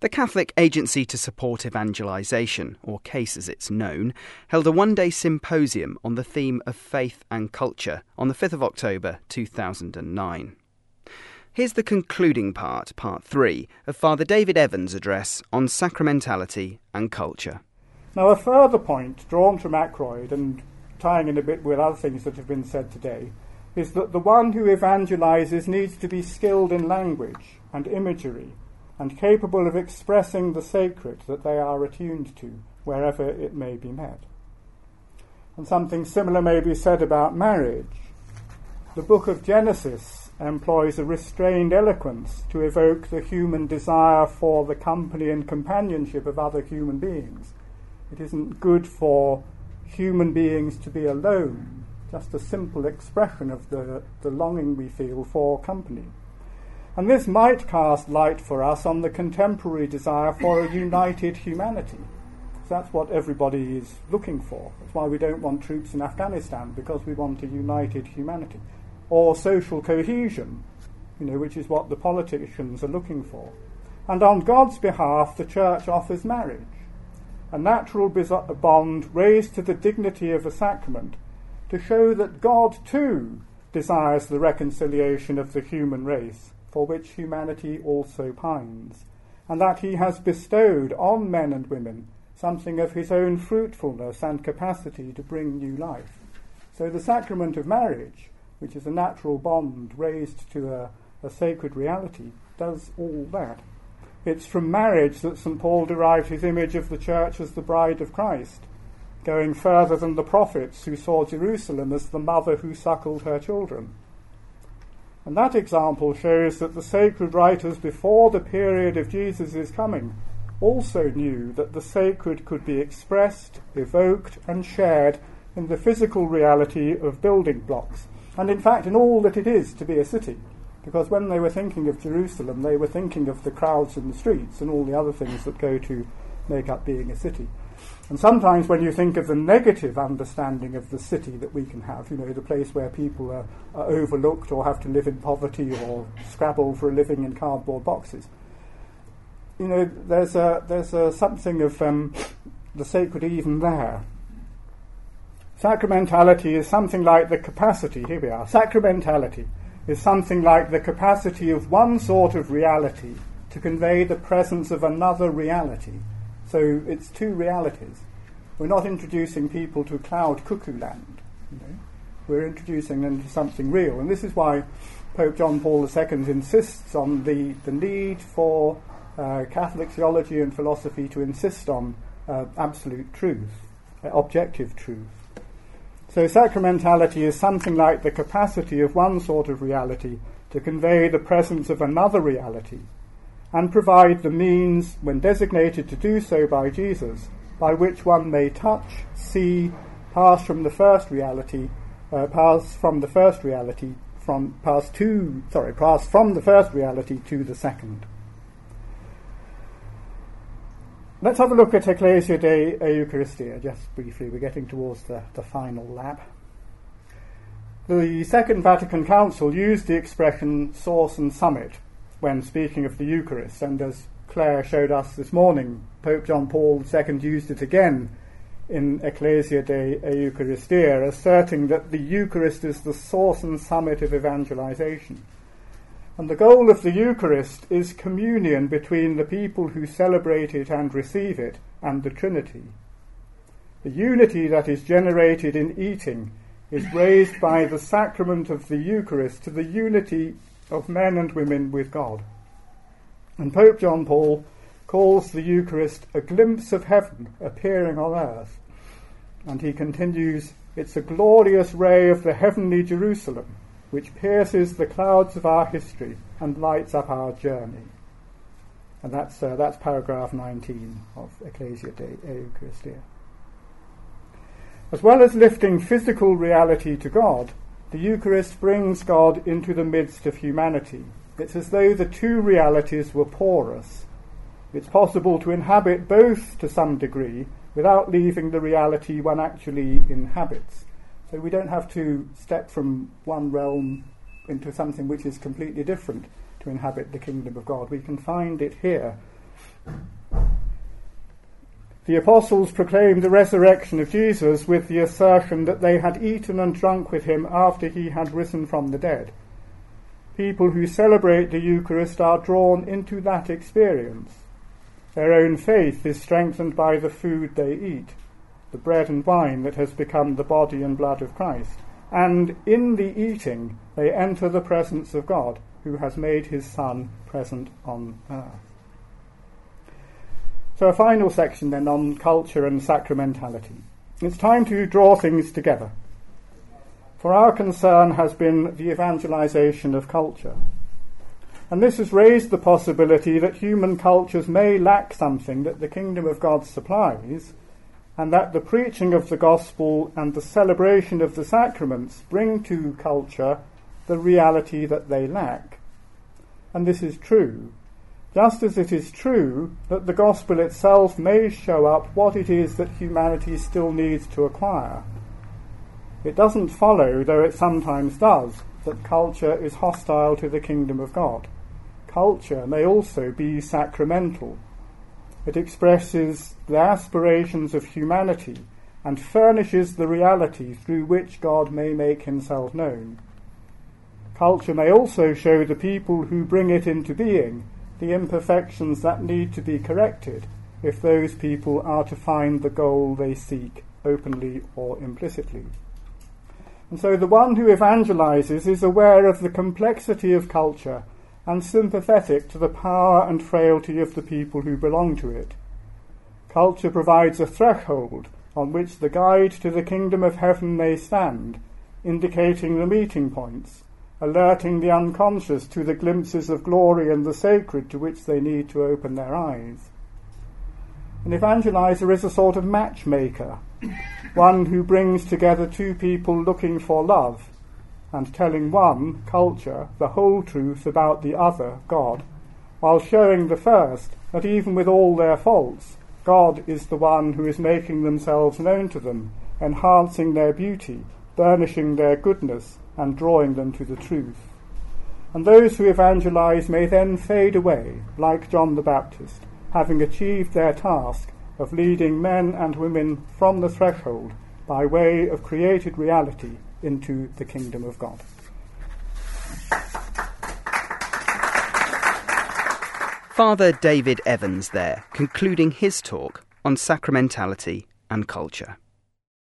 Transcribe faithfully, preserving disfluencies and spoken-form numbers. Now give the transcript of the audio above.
The Catholic Agency to Support Evangelisation, or CASE as it's known, held a one-day symposium on the theme of faith and culture on the fifth of October two thousand nine. Here's the concluding part, part three, of Father David Evans' address on sacramentality and culture. Now, a further point drawn from Ackroyd, and tying in a bit with other things that have been said today, is that the one who evangelises needs to be skilled in language and imagery and capable of expressing the sacred that they are attuned to, wherever it may be met. And something similar may be said about marriage. The book of Genesis employs a restrained eloquence to evoke the human desire for the company and companionship of other human beings. It isn't good for human beings to be alone, just a simple expression of the, the longing we feel for company. And this might cast light for us on the contemporary desire for a united humanity. That's what everybody is looking for. That's why we don't want troops in Afghanistan, because we want a united humanity. Or social cohesion, you know, which is what the politicians are looking for. And on God's behalf, the Church offers marriage, a natural bond raised to the dignity of a sacrament, to show that God too desires the reconciliation of the human race, for which humanity also pines, and that he has bestowed on men and women something of his own fruitfulness and capacity to bring new life. So the sacrament of marriage, which is a natural bond raised to a, a sacred reality, does all that. It's from marriage that Saint Paul derived his image of the Church as the bride of Christ, going further than the prophets who saw Jerusalem as the mother who suckled her children. And that example shows that the sacred writers before the period of Jesus' coming also knew that the sacred could be expressed, evoked and shared in the physical reality of building blocks, and in fact in all that it is to be a city. Because when they were thinking of Jerusalem, they were thinking of the crowds in the streets and all the other things that go to make up being a city. And sometimes when you think of the negative understanding of the city that we can have, you know, the place where people are, are overlooked or have to live in poverty or scrabble for a living in cardboard boxes, you know, there's a, there's a something of um, the sacred even there. Sacramentality is something like the capacity, here we are, sacramentality is something like the capacity of one sort of reality to convey the presence of another reality. So it's two realities. We're not introducing people to cloud cuckoo land. You know? We're introducing them to something real. And this is why Pope John Paul the Second insists on the, the need for uh, Catholic theology and philosophy to insist on uh, absolute truth, uh, objective truth. So sacramentality is something like the capacity of one sort of reality to convey the presence of another reality, and provide the means, when designated to do so by Jesus, by which one may touch, see, pass from the first reality, uh, pass from the first reality, from pass to, sorry, pass from the first reality to the second. Let's have a look at Ecclesia de Eucharistia, just briefly. We're getting towards the, the final lap. The Second Vatican Council used the expression source and summit when speaking of the Eucharist, and as Claire showed us this morning, Pope John Paul the Second used it again in Ecclesia de Eucharistia, asserting that the Eucharist is the source and summit of evangelization. And the goal of the Eucharist is communion between the people who celebrate it and receive it and the Trinity. The unity that is generated in eating is raised by the sacrament of the Eucharist to the unity of men and women with God. And Pope John Paul calls the Eucharist a glimpse of heaven appearing on earth. And he continues, it's a glorious ray of the heavenly Jerusalem, which pierces the clouds of our history and lights up our journey. And that's uh, that's paragraph nineteen of Ecclesia de Eucharistia. As well as lifting physical reality to God, the Eucharist brings God into the midst of humanity. It's as though the two realities were porous. It's possible to inhabit both to some degree without leaving the reality one actually inhabits. So we don't have to step from one realm into something which is completely different to inhabit the kingdom of God. We can find it here The apostles proclaimed the resurrection of Jesus with the assertion that they had eaten and drunk with him after he had risen from the dead. People who celebrate the Eucharist are drawn into that experience. Their own faith is strengthened by the food they eat, the bread and wine that has become the body and blood of Christ. And in the eating, they enter the presence of God, who has made his Son present on earth. So a final section then on culture and sacramentality. It's time to draw things together. For our concern has been the evangelization of culture. And this has raised the possibility that human cultures may lack something that the kingdom of God supplies, and that the preaching of the gospel and the celebration of the sacraments bring to culture the reality that they lack. And this is true, just as it is true that the gospel itself may show up what it is that humanity still needs to acquire. It doesn't follow, though it sometimes does, that culture is hostile to the kingdom of God. Culture may also be sacramental. It expresses the aspirations of humanity and furnishes the reality through which God may make himself known. Culture may also show the people who bring it into being the imperfections that need to be corrected if those people are to find the goal they seek openly or implicitly. And so the one who evangelizes is aware of the complexity of culture and sympathetic to the power and frailty of the people who belong to it. Culture provides a threshold on which the guide to the kingdom of heaven may stand, indicating the meeting points, alerting the unconscious to the glimpses of glory and the sacred to which they need to open their eyes. An evangelizer is a sort of matchmaker, one who brings together two people looking for love and telling one, culture, the whole truth about the other, God, while showing the first that even with all their faults, God is the one who is making themselves known to them, enhancing their beauty, burnishing their goodness, and drawing them to the truth. And those who evangelize may then fade away, like John the Baptist, having achieved their task of leading men and women from the threshold by way of created reality into the kingdom of God. Father David Evans there, concluding his talk on sacramentality and culture.